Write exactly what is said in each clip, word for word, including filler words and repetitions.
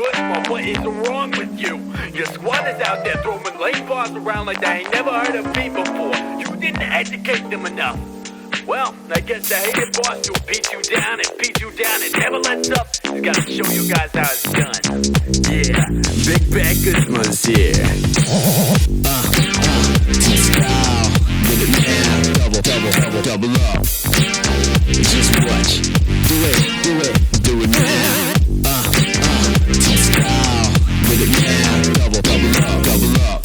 charisma, what is wrong with you? Your squatters out there throwing lame bars around like they ain't never heard of me before. You didn't educate them enough. Well, I guess the hated boss who beat you down and beat you down and never lets up has got to show you guys how it's done. Yeah, Big Bad Christmas here. Uh, uh, T-Style, with it now, double, double, double, double up. Just watch, do it, do it, do it now. Uh, uh, T-Style, with it now, double, double up, double up.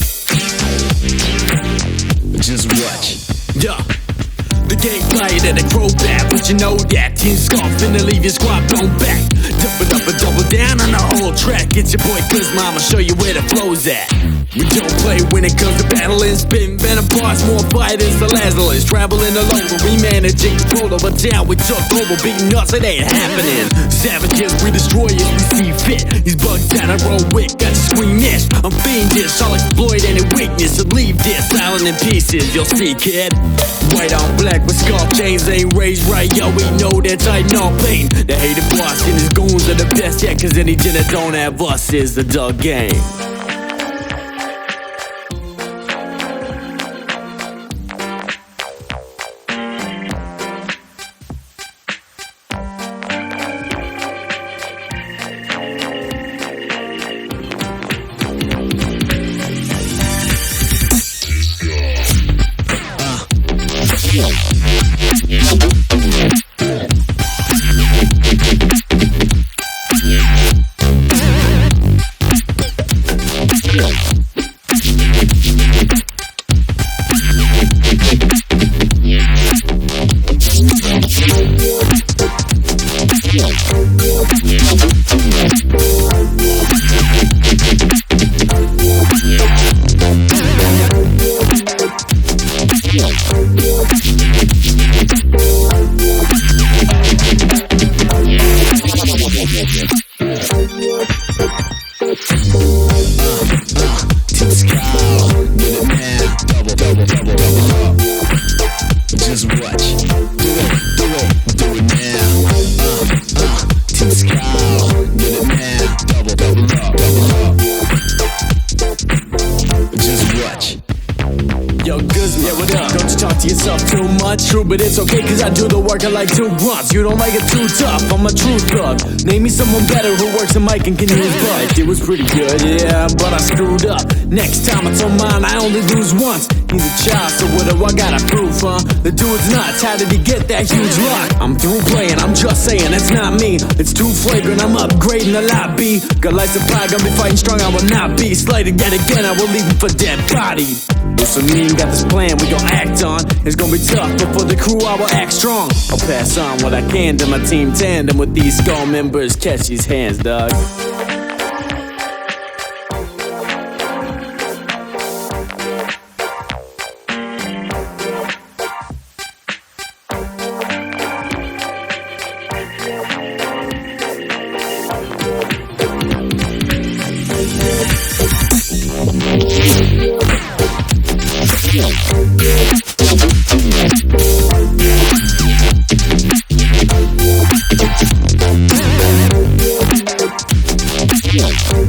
Just watch, yeah. The game played and they grow back, but you know that Team Scarf finna leave your squad blown back. Double up and double down on the whole track. It's your boy Clisma, I'ma show you where the flow's at. We don't play when it comes to battling, spitting venom bars, more fighters than Lazarus. Traveling alone, but we managing control over town. We took over, beating us, it ain't happening. Savages, we destroy it, we see fit. These bugs down I roll with, got to scream this. I'm fiendish, I'll exploit any weakness and leave this island in pieces. You'll see, kid. White on black with scarf chains, ain't raised right, yo, we know that tight, no pain. The hated boss and his goons are the best yet, cause anything that don't have us is the dog game. Just watch, do it, do it, do it now. Uh, uh, T-Style, get it now, double, double up, double up. Just watch. Yo, Guzman, yeah, what up? Don't you talk to yourself too much? True, but it's okay, cause I do the work I like two grunts. You don't like it too tough, I'm a true thug. Name me someone better who works a mic and can use butt. It was pretty good, yeah, but I screwed up. Next time it's on mine, I only lose once. He's a child, so what do I gotta prove, huh? The dude's nuts, how did he get that huge luck? I'm through playing, I'm just saying, it's not me. It's too flagrant, I'm upgrading the lobby. Got lights of pie, gonna be fighting strong, I will not be slighted yet again, I will leave him for dead body. So me got this plan we gon' act on. It's gonna be tough, but for the crew I will act strong. I'll pass on what I can to my team tandem with these skull members. Catch these hands, dog. Yeah.